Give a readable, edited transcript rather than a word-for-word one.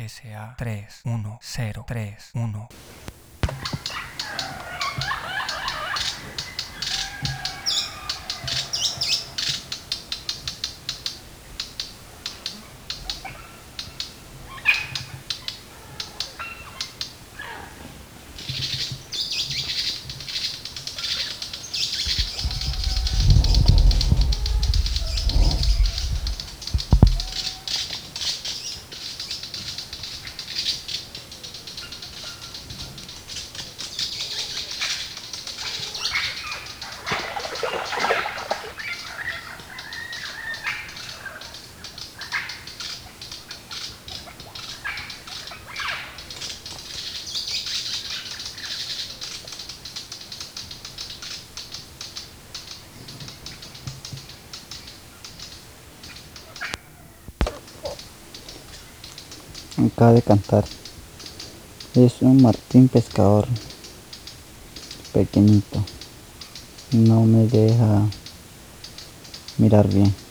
SA 31031. Acaba de cantar. Es un martín pescador pequeñito. No me deja mirar bien.